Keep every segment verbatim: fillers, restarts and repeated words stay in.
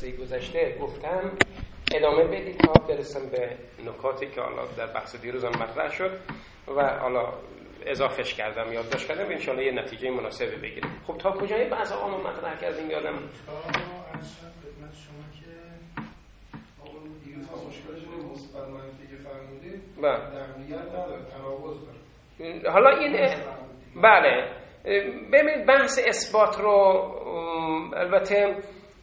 جلسه گذشته گفتم ادامه بدید تا برسم به نکاتی که حالا در بحث دیروز هم مطرح شد و حالا اضافهش کردم، یادداشت کردم، ان شاءالله یه نتیجه مناسبی بگیریم. خب تا کجای بحث عامو مطرح کردیم یادم تا ارشد خدمت شما که اون دیروز مشکلشون مثبت منفی که فرمودید نقلیت نداره، تناقض داره. حالا این بله ببینید بحث اثبات رو البته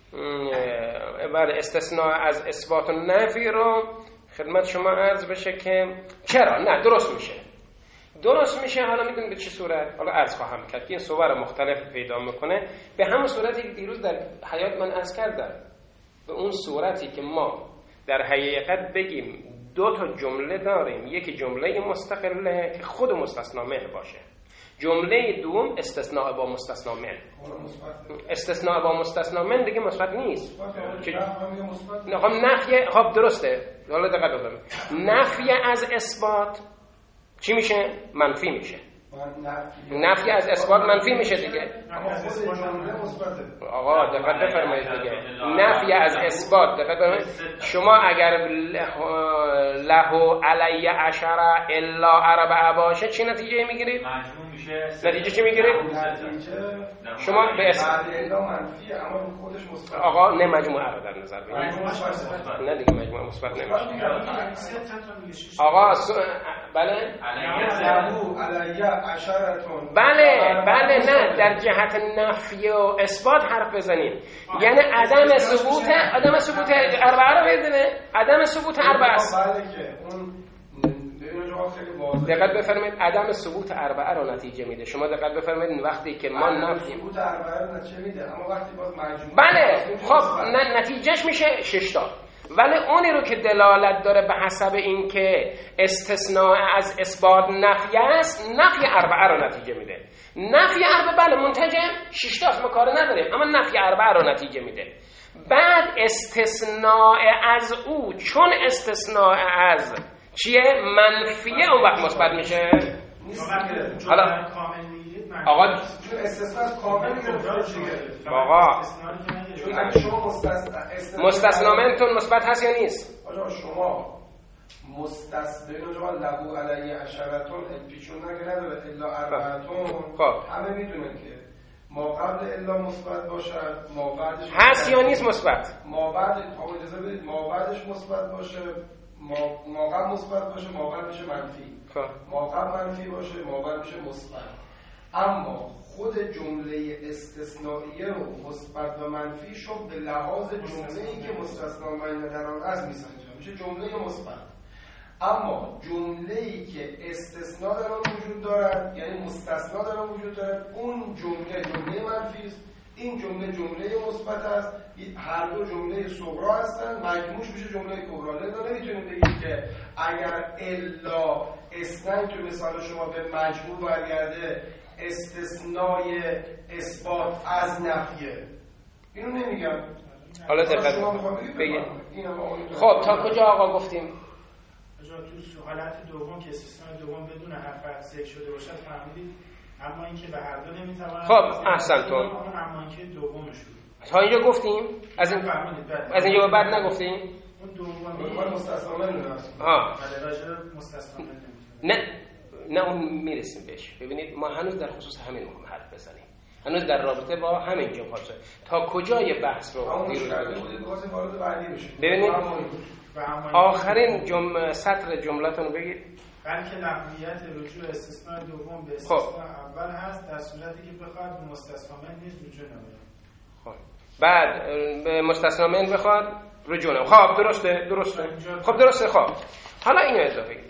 بله استثناء از اثبات و نفی رو خدمت شما عرض بشه که چرا نه درست میشه درست میشه حالا میدونید به چه صورت، حالا عرض خواهم کرد که این صور مختلف پیدا میکنه به همون صورتی که دیروز در حیات من عرض کردم، به اون صورتی که ما در حقیقت بگیم دو تا جمله داریم، یکی جمله مستقله که خود مستثنا منه باشه، جمله دوم استثناء با مستثنا من. استثناء با مستثنا من دیگه مثبت نیست. نه خب نفی، خب درسته، حالا دقت بکنید، نفی از اثبات چی میشه؟ منفی میشه. نفی از اثبات منفی میشه دیگه. آقا دقت بفرمایید دیگه، نفی از اثبات دقت بفرمایید، شما اگر له علی عشره الا اربعه باشه چی نتیجه میگیرید؟ مجموع میشه. نتیجه چی میگیرید؟ شما به اسم آقا نه مجموعه رو در نظر بگیرید، نه دیگه مجموعه مثبت نمیشه. آقا بله بله بله نه در جهت نفی و اثبات حرف بزنید، یعنی عدم ثبوت عدم ثبوت اربعه رو بدونه، عدم ثبوت اربعه است. دقت بفرمایید عدم ثبوت اربعه رو نتیجه میده. شما دقت بفرمایید وقتی که ما نفی ثبوت اربعه رو نتیجه میده، اما وقتی باز مجموع بله خب نتیجهش میشه شش تا، ولی اونی رو که دلالت داره به حسب اینکه استثناء از اثبات نفی است، نفی اربعه رو نتیجه میده. نفی اربعه بله منتجه شش تا ما کار نداریم، اما نفی اربعه رو نتیجه میده. بعد استثناء از او چون استثناء از چیه؟ منفیه اون وقت مثبت میشه. حالا آقا استثناء کامل میگه آقا شما مستثنا منتون مثبت هست یا نیست؟ آقا شما مستثنا جوان لهو علی عشرتون پیچون نگه نداره الا اربعتون، خب همه میدونن که ما قبل الا مثبت باشد، ما بعدش هست یا نیست مثبت، ما بعد آقا اجازه بدید ما بعدش مثبت باشه، ما ما قبل مثبت باشه، ما بعد میشه منفی، خب ما قبل منفی باشه، ما بعد میشه مثبت. اما خود جمله استثنائیه رو مثبت و منفی شو به لحاظ جمله‌ای که مستثنا منه در آن از میسنجه میشه جمله مثبت. اما جمله‌ای که استثنا در آن وجود دارد یعنی مستثنا در آن وجود دارد، اون جمله جمله منفی است، این جمله جمله مثبت است، هر دو جمله صغرا هستن، مجموعش میشه جمله کبرا. لذا نمیتونیم بگیم که اگر الا اثنین تو مثال شما به مجموع برگرده استثنای اثبات از نفیه، اینو نمیگم. حالا دقت بگید. خب تا کجا آقا گفتیم؟ تو حالت دوم که استثنای دوم بدون حرف ذکر شده باشد فرمودید، اما اینکه به هر دو نمیتواند. خب احسنتون. اما اینکه دومش بود تا اینجا گفتیم؟ از این از اینجا به بعد نگفتیم؟ اون دوم مستثنا منه است. ها بله راجع مستثنا نه نه اون میرسیم بهش. ببینید ما هنوز در خصوص همین میخوام حرف بزنیم، هنوز در رابطه با همین جمله تا کجای بحث رو دیروز ببینید. آخرین جمله سطر جمله‌تون رو بگید. بلکه لغویت رجوع استثناء دوم به استثناء اول هست در صورتی که بخواد به مستثنا من نیز رجوع نماید. خب بعد به مستثنا من بخواد رجوع نماید. خب درسته درسته خب درسته. خب حالا اینو اضافه کنید.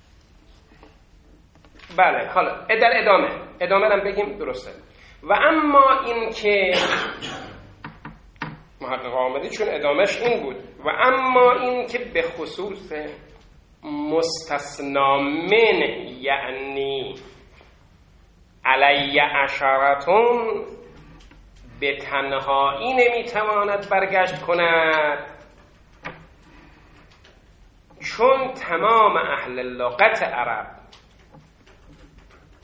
بله حالا در ادامه ادامه هم بگیم درسته. و اما این که محقق آمده چون ادامهش این بود، و اما این که به خصوص مستثنا من یعنی علی عشرتون به تنهایی نمیتواند برگشت کند، چون تمام اهل لغت عرب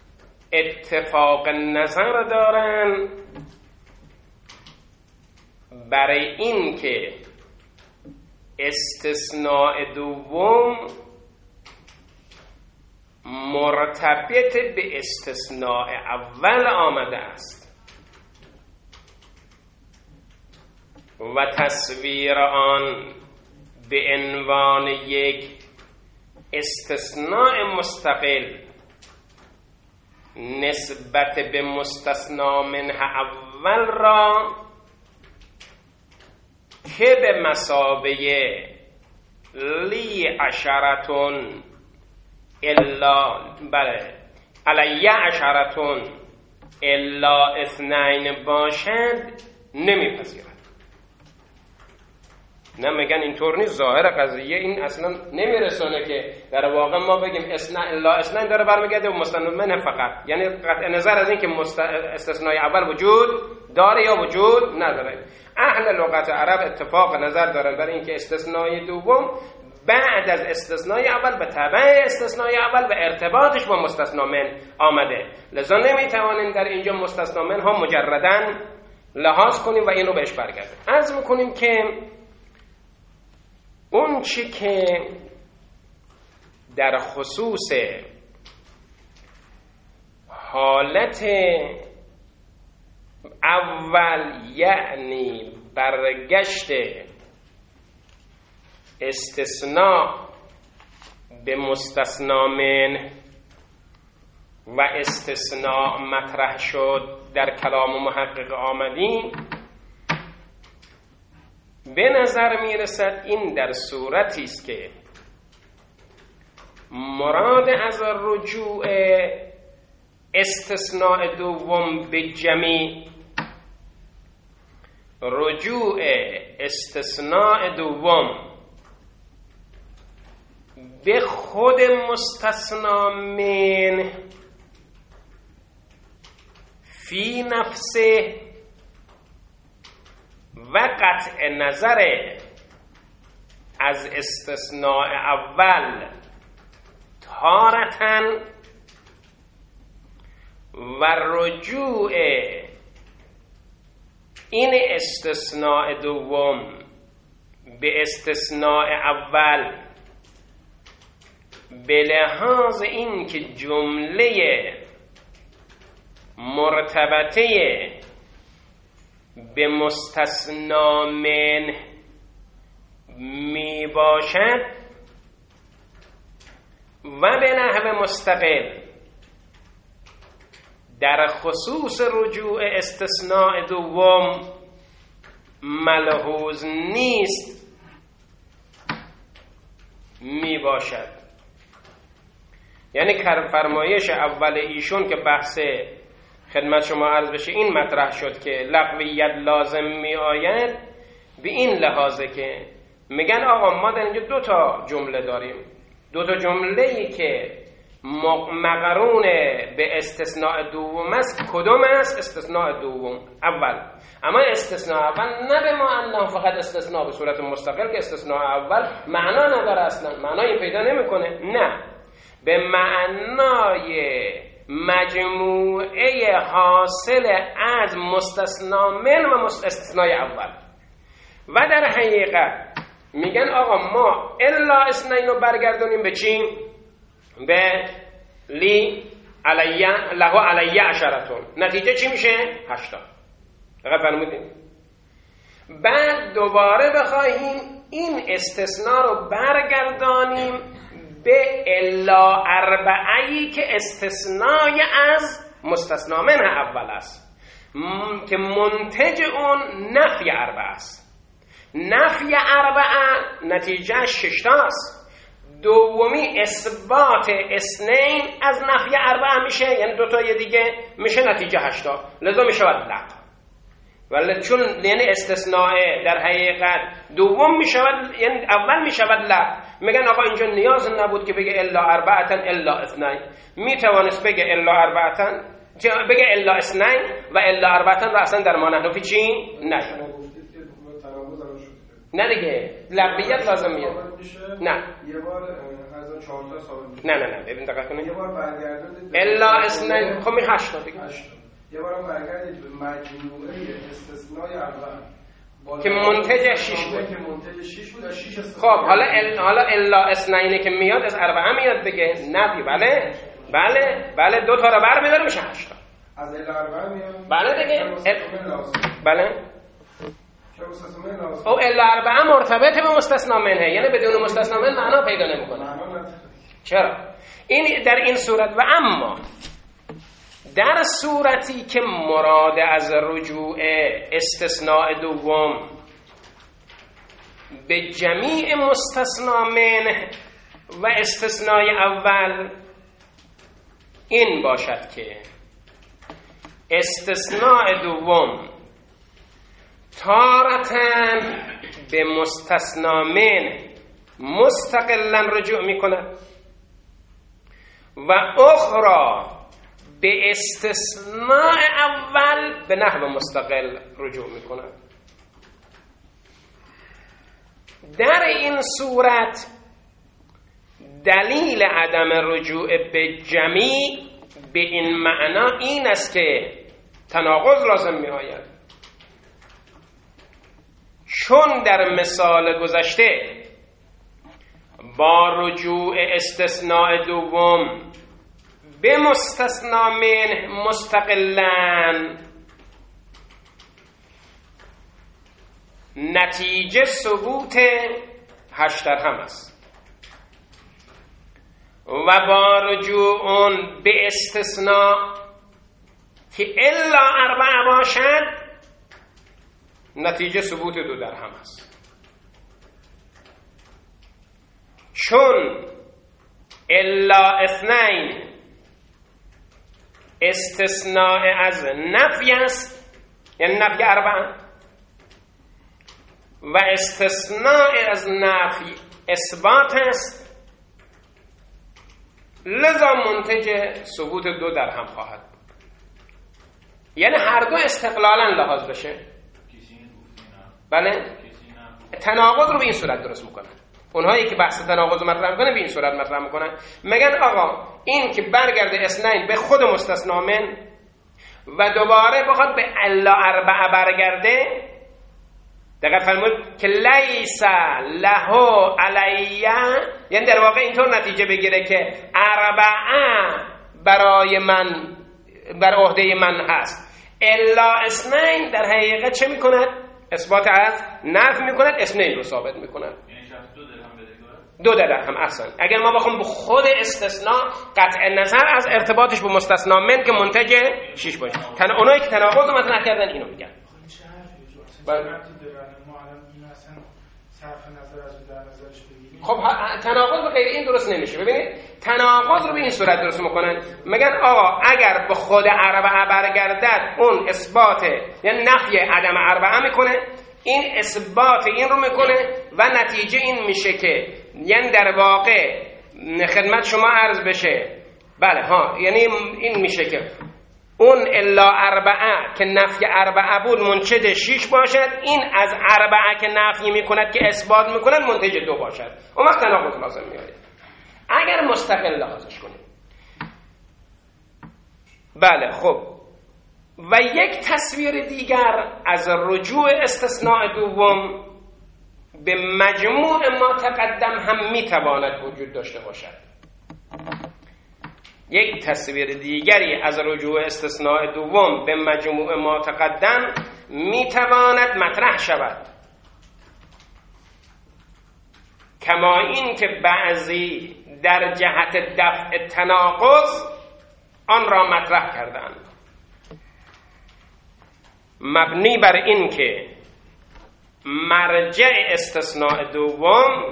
اتفاق نظر دارن برای این که استثناء دوم مرتبط به استثناء اول آمده است و تصویر آن به عنوان یک استثناء مستقل نسبت به مستثنا منه اول را که به مثابه لی عشرتون الا بله علی عشرتون الا اثنین باشد نمیپذیرد. نه میگن اینطور نیست، ظاهر قضیه این اصلا نمیرسونه که در واقع ما بگیم اثنین الا اثنین داره برمیگرده و مستثنا منه فقط، یعنی قطع نظر از این که مست... استثنای اول وجود داره یا وجود نداره. اهل لغت عرب اتفاق نظر دارن برای اینکه استثنای دوم بعد از استثنای اول به تبع استثنای اول و ارتباطش با مستثنا من آمده، لذا نمیتوانیم در اینجا مستثنا من ها مجرداً لحاظ کنیم و این رو بهش برگردیم. عرض میکنیم که اون چی که در خصوص حالت اول یعنی برگشت استثناء به مستثنا من و استثناء مطرح شد در کلام محقق آمدی، به نظر می رسد این در صورتی است که مراد از رجوع استثناء دوم به جمعی رجوع استثناء دوم به خود مستثنا من فی نفسه و قطع نظر از استثناء اول تارتن و رجوع این استثناء دوم به استثناء اول به لحاظ این که جمله مرتبطه به مستثنا من می باشد و به نحو مستقل در خصوص رجوع استثناء دوم ملحوظ نیست می باشد. یعنی فرمایش اول ایشون که بحث خدمت شما عرض بشه این مطرح شد که لغویت لازم می آید به این لحاظه که میگن آقا ما در اینجا دو تا جمله داریم، دو تا جمله‌ای که مقرون به استثناء دوم است. کدوم است؟ استثناء دوم اول. اما استثناء اول نه به معنی فقط استثناء به صورت مستقل که استثناء اول معنا نداره، اصلا معنایی پیدا نمیکنه، نه، به معنای مجموعه حاصل از مستثنا من و استثنای اول. و در حقیقت میگن آقا ما الا اثنین رو برگردونیم به چی؟ به لی علی له علی عشرتون، نتیجه چی میشه؟ هشتا. دقیق فرمودین؟ بعد دوباره بخواهیم این استثناء رو برگردانیم به الا اربعه‌ای که استثنای از مستثنا منه اول است م... که منتج اون نفی اربعه است. نفی اربعه نتیجه ششتاست. دومی اثبات اثنین از نفی اربعه میشه، یعنی دوتای دیگه میشه نتیجه هشتا، لذا میشه لق. ولی چون یعنی استثناء در حقیقت دوم میشود، یعنی اول میشود لق. میگن آقا اینجا نیاز نبود که بگه الا اربعتن الا اثنین، میتوانست بگه الا اربعتن، بگه الا اثنین و الا اربعتن را اصلا در ما نحنفی چی؟ نه نه دیگه لغویت لازم میاد. نه یه بار از چهار تا ثابت. نه نه نه ببین دقت کنید. یه بار برگردید الا اثنین، خب می هشت تا دیگه. یه بار برگردید به مجموعه استثنای اول که منتج شیش بود. که منتج شیش بود از شیش خب حالا ال... حالا الا اثنین که میاد از اربعه میاد بگه نفی. بله بله بله دو تا رو بر میداره میشه هشت تا. از الا اربعه میاد. بله دیگه ال... بله او الا اربعه مرتبط به مستثنا منه، یعنی بدون مستثنا منه معنا پیدا نمیکنه. چرا؟ این در این صورت. و اما در صورتی که مراد از رجوع استثناء دوم به جمیع مستثنا منه و استثناء اول این باشد که استثناء دوم تارتاً به مستثنا منه مستقلاً رجوع میکند و اخرى به استثناء اول به نحو مستقل رجوع میکند. در این صورت دلیل عدم رجوع به جمیع به این معنا این است که تناقض لازم می آید، چون در مثال گذشته با رجوع استثناء دوم به مستثنا منه مستقلاً نتیجه ثبوت هشت درهم است و با رجوع اون به استثناء که الا اربعه باشد نتیجه ثبوت دو درهم است. چون الا اثنین استثناء از نفی است، یعنی نفی اربعه، و استثناء از نفی اثبات است، لذا منتج ثبوت دو درهم خواهد بود. یعنی هر دو استقلالا لحاظ بشه. بله؟ تناقض رو به این صورت درست میکنن. اونهایی که بحث تناقض رو مطرح میکنن به این صورت مطرح میکنن، میگن آقا این که برگرده اثنین به خود مستثنا من و دوباره بخواد به الا اربعه برگرده، دقیق فرمود که لیس له علیه، یعنی در واقع اینطور نتیجه بگیره که اربعه برای من بر عهده من هست، الا اثنین در حقیقت چه میکند؟ اثبات از نفی میکند، اثنین رو ثابت میکند. دو درهم احسن. اگر ما بخوام به خود استثناء قطع نظر از ارتباطش به مستثنا من که منتج شیش باشه، تن اونایی که تناقض رو مطرح کردن اینو میگن. خب تناقض به غیر این درست نمیشه. ببینید تناقض رو به این صورت درست میکنن، میگن آقا اگر به خود اربعه برگردد اون اثبات یعنی نفی عدم اربعه میکنه، این اثبات این رو میکنه و نتیجه این میشه که یعنی در واقع خدمت شما عرض بشه بله ها، یعنی این میشه که اون الا اربعه که نفی اربعه بود منتج شیش باشد، این از اربعه که نفی میکند که اثبات میکند منتج دو باشد. اون وقت تناقض لازم میاد اگر مستقل لحاظش کنیم. بله خب، و یک تصویر دیگر از رجوع استثناء دوم به مجموع ما تقدم هم میتواند وجود داشته باشد. یک تصویر دیگری از رجوع استثناء دوم به مجموع ما تقدم میتواند مطرح شود، کما این که بعضی در جهت دفع تناقض آن را مطرح کردند، مبنی بر این که مرجع استثناء دوم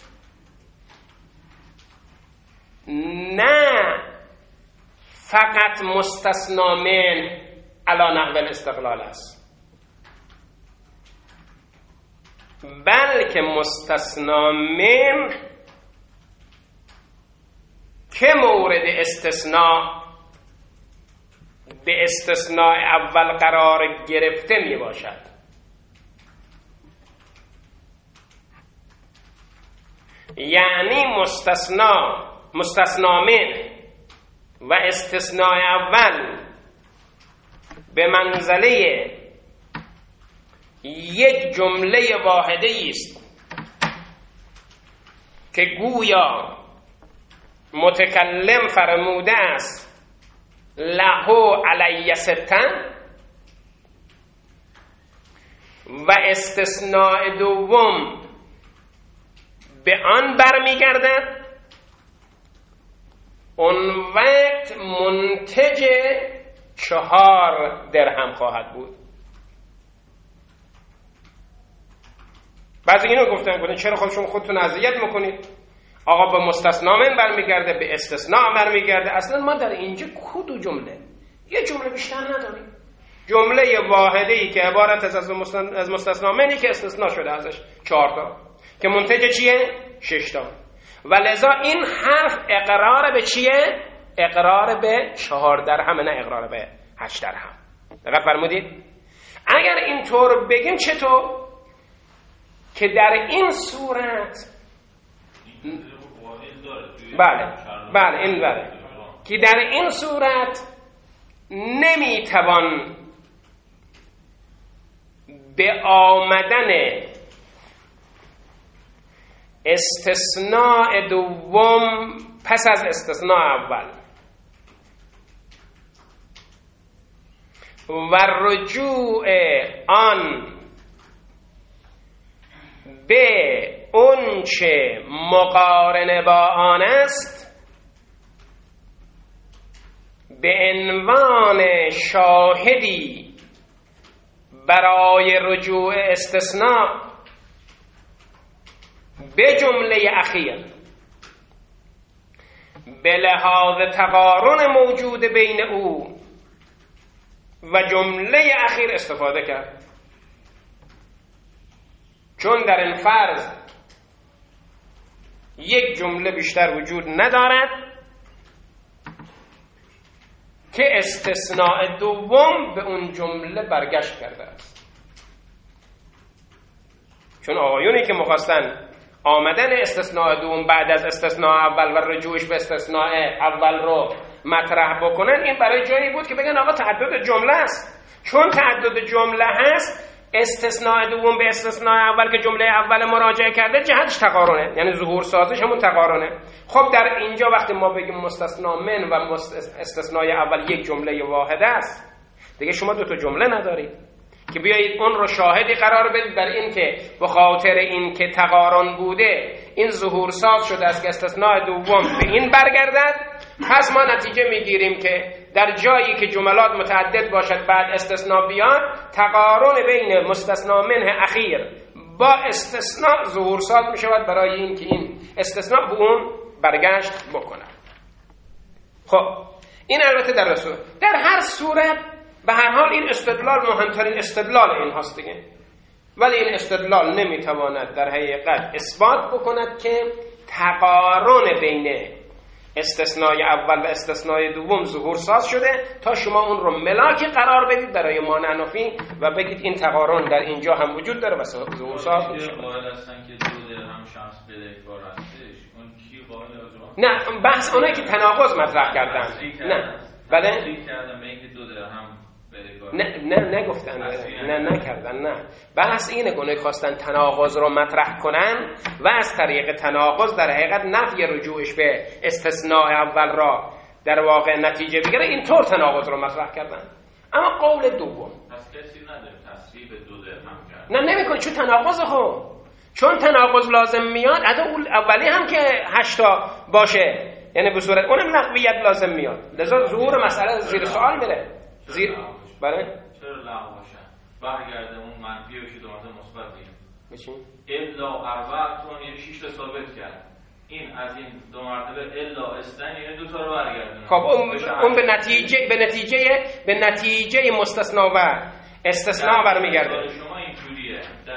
نه فقط مستثنا من علی نحو الاستقلال است، بلکه مستثنا من که مورد استثناء به استثناء اول قرار گرفته می باشد. یعنی مستثنا مستثنا من و استثناء اول به منزله یک جمله واحده است که گویا متکلم فرموده است لهو علی ستن و استثناء دوم به آن برمیگردد، اون وقت منتج چهار درهم خواهد بود. بعضی اینو گفتن گفتن چرا خودشون خودتون اذیت میکنید؟ آقا به مستثنا من برمیگرده، به استثناء برمیگرده. اصلا ما در اینجا کدو جمله یه جمله بیشتر نداریم، جمله واحده ای که عبارت از از مستثنا منی که استثناء شده ازش چهار تا که منتج چیه؟ شش تا. و لذا این حرف اقرار به چیه؟ اقرار به چهار درهم، نه اقرار به هشت درهم. دقیق فرمودید؟ اگر اینطور بگیم چطور؟ که در این صورت بله بله این بله که در این صورت نمیتوان به آمدن استثناء دوم پس از استثناء اول و رجوع آن به اون چه مقارن با آن است به عنوان شاهدی برای رجوع استثناء به جمله اخیر به لحاظ تقارن موجود بین او و جمله اخیر استفاده کرد. چون در این فرض یک جمله بیشتر وجود ندارد که استثناء دوم به اون جمله برگشت کرده است. چون آقایونی که مخواستن آمدن استثناء دوم بعد از استثناء اول و رجوعش به استثناء اول رو مطرح بکنن، این برای جایی بود که بگن آقا تعدد جمله است. چون تعدد جمله هست، استثناء دوم به استثناء اول که جمله اول مراجعه کرده جهتش تقارنه، یعنی ظهور سازش همون تقارنه. خب در اینجا وقتی ما بگیم مستثنا من و استثناء اول یک جمله واحده است، دیگه شما دو تا جمله ندارید که بیایید اون رو شاهدی قرار بدید بر این که به خاطر این که تقارن بوده این ظهور ساز شده است که استثناء دوم به این برگردد. پس ما نتیجه میگیریم که در جایی که جملات متعدد باشد بعد استثناء بیاد، تقارن بین مستثنا منه اخیر با استثناء ظهور ساز می شود برای این که این استثناء به اون برگشت بکنه. خب این البته در رسول در هر صورت به هر حال این استدلال مهمترین استدلال این هست دیگه، ولی این استدلال نمیتواند در حقیقت اثبات بکند که تقارن بین استثناء اول و استثناء دوم ظهور ساز شده تا شما اون رو ملاک قرار بدید برای ما نحنفی و بگید این تقارن در اینجا هم وجود داره و ظهور ساز میشه. نه بحث اونایی که تناقض مطرح کردن نه بله نه نه نگفتن نه نکردن نه بحث اینه که اونایی خواستن تناقض رو مطرح کنن و از طریق تناقض در حقیقت نفی رجوعش به استثناء اول را در واقع نتیجه بگیره، اینطور تناقض رو مطرح کردن. اما قول دوم پس کسی نداره تصریح دو درهم کرد نه نمیکنه، چون تناقض خب چون تناقض لازم میاد عدد اولی هم که هشتا باشه یعنی به صورت اونم لغویت لازم میاد، لذا ظهور مسئله زیر سوال میره. زیر بله چرا لغو باشه؟ برگرده اون منفی رو که دو مرتبه مثبت دید بشین الا اربعتون یه شش تا ثابت کرد، این از این دو مرتبه الا استن یعنی دو تا رو برگردونه. خب اون, اون به نتیجه به نتیجه به نتیجه مستثنا و استثناء برمیگرده. شما اینجوریه در این مثال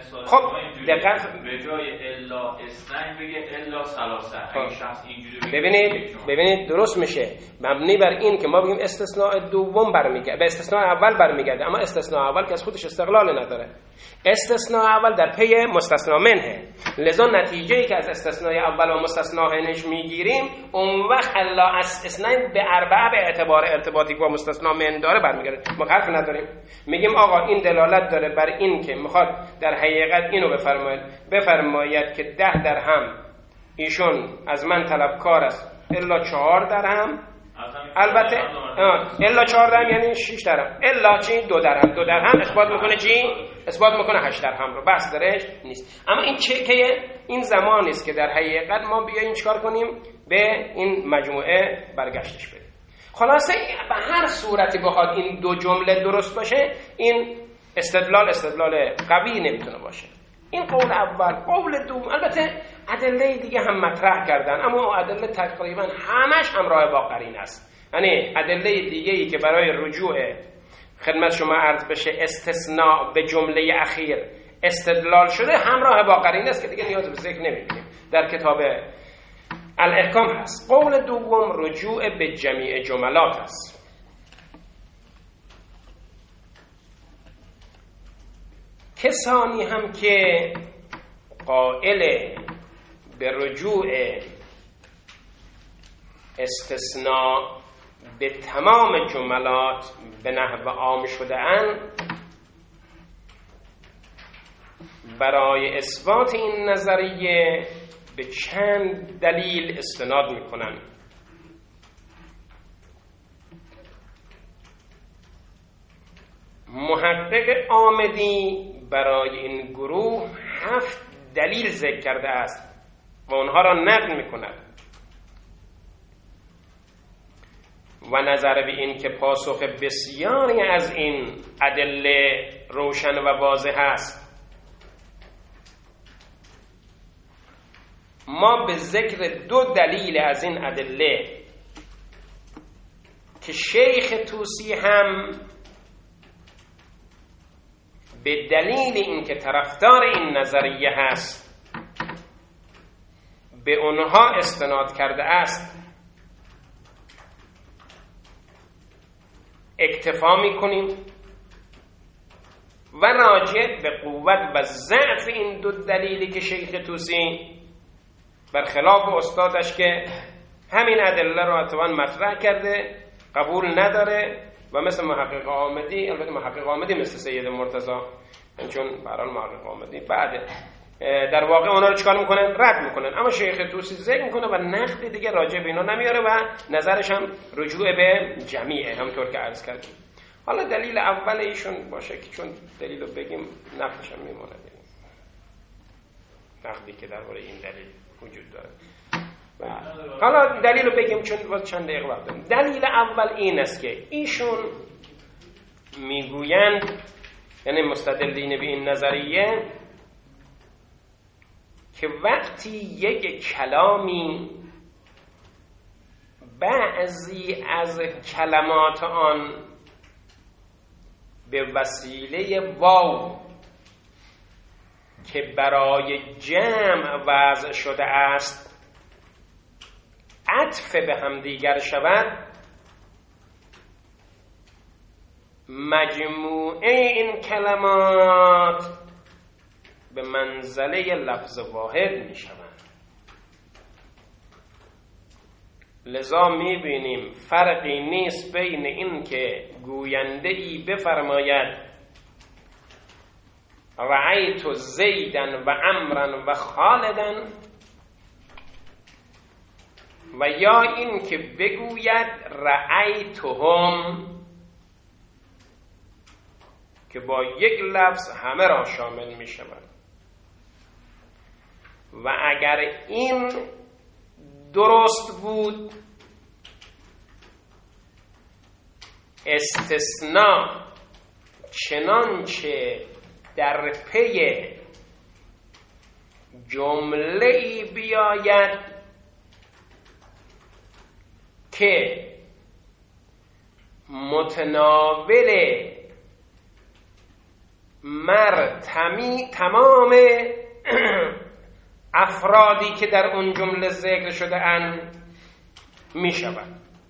مثال خب دقت به جای الا اثنین بگه الا ثلاثه. اگه شخص اینجوری بگه ببینید ببینید درست میشه، مبنی بر این که ما بگیم استثناء دوم برمیگرده به استثناء اول برمیگرده، اما استثناء اول که از خودش استقلال نداره، استثناء اول در پی مستثنا منه، لذا نتیجه‌ای که از استثناء اول و مستثنا منش میگیریم اون وقت الا اثنین به اربعه به اعتبار ارتباطی که با مستثنا من داره برمیگرده. ما حرف نداریم، میگیم آقا این دلالت داره بر این که میخواد در حقیقت اینو بفرماید بفرماید که ده درهم ایشون از من طلبکار است الا چهار درهم، البته الا چهار درهم یعنی شش درهم، الا چی دو درهم، دو درهم اثبات میکنه چی؟ اثبات میکنه هشت درهم رو، بحث درش نیست. اما این چه که این زمانی است که در حقیقت ما بیاییم چیکار کنیم؟ به این مجموعه برگشتش بدیم. خلاصه به هر صورتی بخواد این دو جمله درست باشه، این استدلال استدلال قوی نمیتونه باشه. این قول اول. قول دوم البته ادله دیگه هم مطرح کردن، اما ادله تقریبا همش همراه با قرینه است. یعنی ادله دیگه‌ای که برای رجوع خدمت شما عرض بشه استثناء به جمله اخیر استدلال شده همراه با قرینه است که دیگه نیاز به ذکر نمی‌بینیم، در کتاب الاحکام هست. قول دوم رجوع به جمیع جملات است. کسانی هم که قائل به رجوع استثناء به تمام جملات به نحو عام شده اند، برای اثبات این نظریه به چند دلیل استناد میکنند. محقق آمدی برای این گروه هفت دلیل ذکر کرده است و آنها را نقل میکند و نظر به این که پاسخ بسیاری از این ادله روشن و واضح است. ما به ذکر دو دلیل از این ادله که شیخ طوسی هم به دلیل اینکه طرفدار این نظریه هست به اونها استناد کرده است اکتفا میکنیم و راجع به قوت و ضعف این دو دلیلی که شیخ طوسی برخلاف استادش که همین ادله رو اتفاقاً مطرح کرده قبول نداره و مثل محقق آمدی، البته محقق آمدی مثل سید مرتضی، چون برحال محقق آمدی بعد در واقع اونا رو چکار میکنن؟ رد میکنن. اما شیخ طوسی ذکر میکنه و نقد دیگه راجع به اینا نمیاره و نظرش هم رجوع به جمیعه، همونطور که عرض کردیم. حالا دلیل اول ایشون باشه که چون دلیل رو بگیم نقدش هم میمونه، نقدی که درباره این دلیل وجود داره. حالا دلیل رو بگیم چون باز چند دقیقه وقت داریم. دلیل اول این است که ایشون میگویند، یعنی مستدلین به این نظریه، که وقتی یک کلامی بعضی از کلمات آن به وسیله واو که برای جمع وضع شده است عطف به هم دیگر شود، مجموعه این کلمات به منزله لفظ واحد می شوند. لذا می بینیم فرقی نیست بین این که گوینده ای بفرماید رأیت زیدن و عمرا و خالدن و یا این که بگوید رأیتهم که با یک لفظ همه را شامل می شود. و اگر این درست بود، استثناء چنانچه در پی جمله‌ای بیاید که متناول مر تمی تمام افرادی که در اون جمله ذکر شده اند می شود.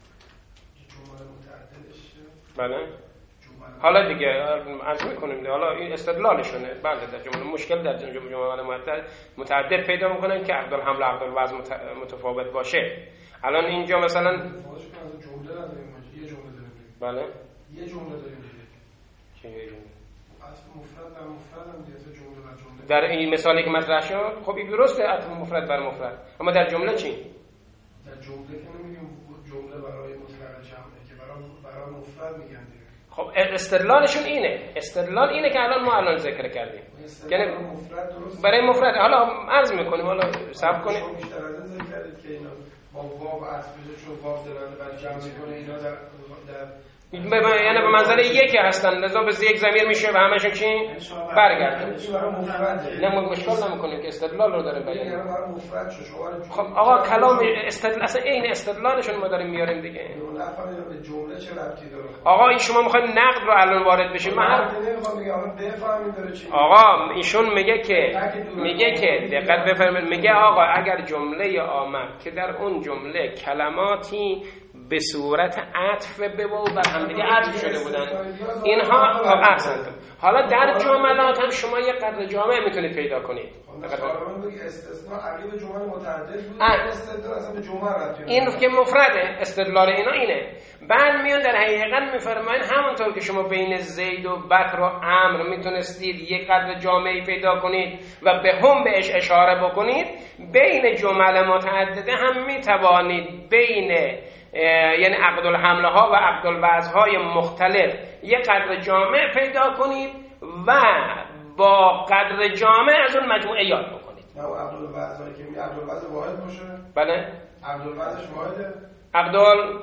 بله حالا دیگه عرض میکنیم حالا این استدلالشونه. بله در جمله مشکل در جمله جمله متعدد پیدا میکنن که عقد الحمل و عقد الوضع متفاوت باشه. الان اینجا مثلا جمله نداریم، یه جمله داریم. بله یه جمله داریم دیگه. چه یه جمله؟ عطف مفرد بر مفرد هم دیگه جمله بر جمله. در این مثالی که مطرح شد خب این درسته عطف مفرد بر مفرد، اما در جمله چی؟ در جمله که نمیگیم جمله برای مطلق جمعه که برای برای مفرد میگن دیگه. خب استدلالشون اینه، استدلال اینه که الان ما الان ذکر کردیم یعنی مفرد درست برای مفرد. حالا عرض میکنیم، حالا صبر کنیم. شما بیشتر از این ذکر کردید که اینا با واو عطف بشه چون واو دلالت بر جمع میکنه، اینا در در یعنی به منظر یکی هستن، لذا به یک ضمیر میشه و همشون چی؟ برگردن. نه ما مشکل نمیکنیم که استدلال رو داره بیان میکنیم. خب آقا کلام استدلال اصلا این استدلالشون ما داریم میاریم دیگه. جمله چه ربطی داره؟ آقا این شما میخواید نقد رو الان وارد بشید. من آقا ایشون میگه که میگه که دقت بفرمایید، میگه آقا اگر جمله آمد که در اون جمله کلماتی به صورت عطف به واو بر هم دیگه عطف شده بودن اینها احسنتون. حالا در جملات هم شما یه قدر جامع میتونید پیدا کنید. استثناء عقیب جمله متعدد بود، استدلال اصلا به جمله ربطی نداره. این که مفرده استدلال اینا اینه. بعد میون در حقیقت میفرماین همونطور که شما بین زید و بکر و عمرو میتونستید یک قدر جامعی پیدا کنید و به هم بهش اشاره بکنید، بین جمل متعدده هم میتوانید بین یعنی عقد الحمله ها و عقد الوضع های مختلف یک قدر جامع پیدا کنید و با قدر جامع از اون مجموعه یاد بکنید. نه عقد الوضع هایی که می عقد الوضع واحد باشه؟ بله عقد الوضعش واحده؟ عقد ال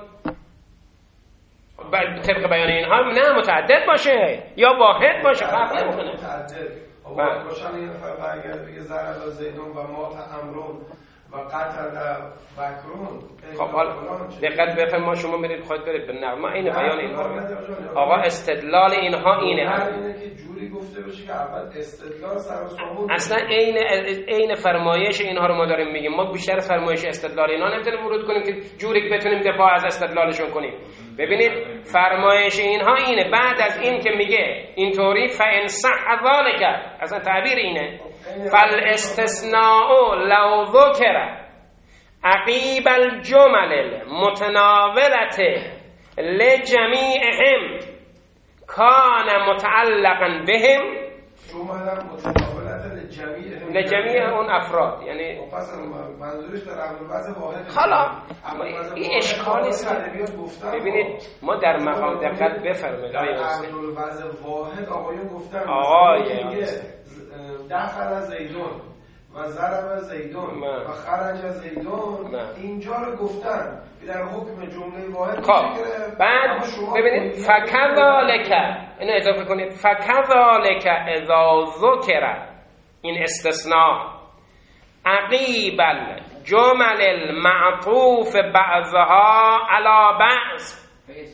طبق بیان اینها نه متعدد باشه یا واحد باشه فرق نمیکنه. متعدد واحد باشه یه نفر برگرده بگه ضرب زیدون و مات عمرون و قتل بکرون. خب حالا دقت بفرمایید، ما شما برید خواهید برید به نغمه این بیان اینها. آقا استدلال اینها اینه هر اینه که جوری گفته بشه که اول استدلال سر و سامون اصلا عین عین فرمایش اینها رو ما داریم میگیم. ما بیشتر فرمایش استدلال اینا نمیتونیم ورود کنیم که جوری بتونیم دفاع از استدلالشون کنیم. ببینید فرمایش اینها اینه، بعد از این که میگه اینطوری فان صح ذلک، اصلا تعبیر اینه فالاستثناء لو ذکر عقیب الجمل المتناولة لجمیعهم کان متعلقا بهم. جمل متناولة لجمیعهم لجمیع اون افراد، یعنی منظورش در عقد الوضع واحد. حالا این اشکالی است. ببینید ما در مقام دقت بفرمایید آقای عقد الوضع واحد آقایون گفتن آقای دخل زیدون و ضرب زیدون و خرج زیدون، اینجا رو گفتن در حکم جمله واحد. خب بعد ببینید فکذالک، اینو اضافه کنید فکذالک اذا ذکر، این استثناء عقیب الجمل المعطوف بعضها علی بعض،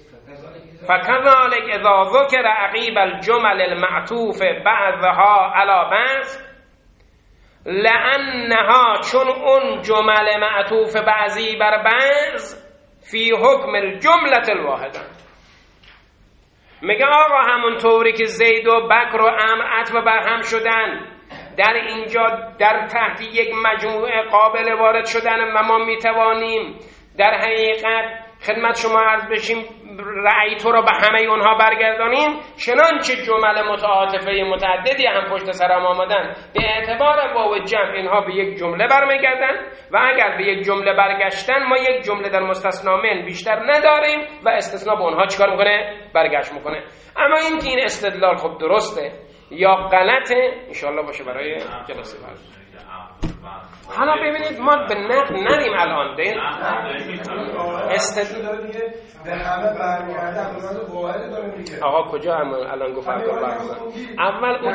فكذلك اذا ذكر عقیب الجمل المعطوف بعضها على بعض لانها، چون اون جمل معطوف بعضی بر بعض فی حکم الجمله الواحده. میگه آقا همونطوری که زید و بکر و عمرو عطف بر هم شدن، در اینجا در تحت یک مجموعه قابل وارد شدن و ما میتوانیم در حقیقت خدمت شما عرض بشیم رأی تو رو به همه اونها برگردانیم، چنانچه جمل متعاطفه متعددی هم پشت سر هم آمدن به اعتبار واو جمع اینها به یک جمله برمیگردن و اگر به یک جمله برگشتن ما یک جمله در مستثنا من بیشتر نداریم و استثناء به اونها چیکار میکنه؟ برگشت میکنه. اما این که این استدلال خب درسته یا غلطه انشاءالله باشه برای جلسه بعد. حالا ببینید ما به نقد نریم الان دین استدلال دیگه به همه برمیگرده عبارت واحد داره میگه. آقا کجا هم الان گفت اول اول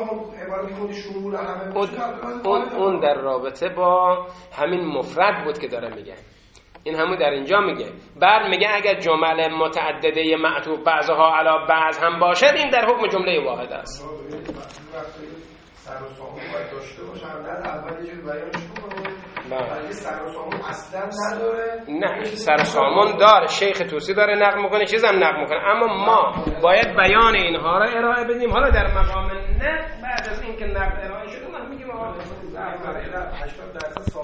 اون اون در رابطه با همین مفرد بود که داره میگه، این همون در اینجا میگه. بعد میگه اگر جمله متعدده معطوف بعضها علی بعض هم باشد این در حکم جمله واحد است. سر و سامون باید داشته باشه. همدن اول یه جوری بیانش بکنه بله. اگه سر و سامون اصلا نداره، نه سر و سامون داره، شیخ توسی داره نقل میکنه، چیزم نقل میکنه، اما ما باید بیان اینها را ارائه بدیم. حالا در مقام نه بعد از اینکه نقل ارائه شده ما میگیم آقا هشتاد درصد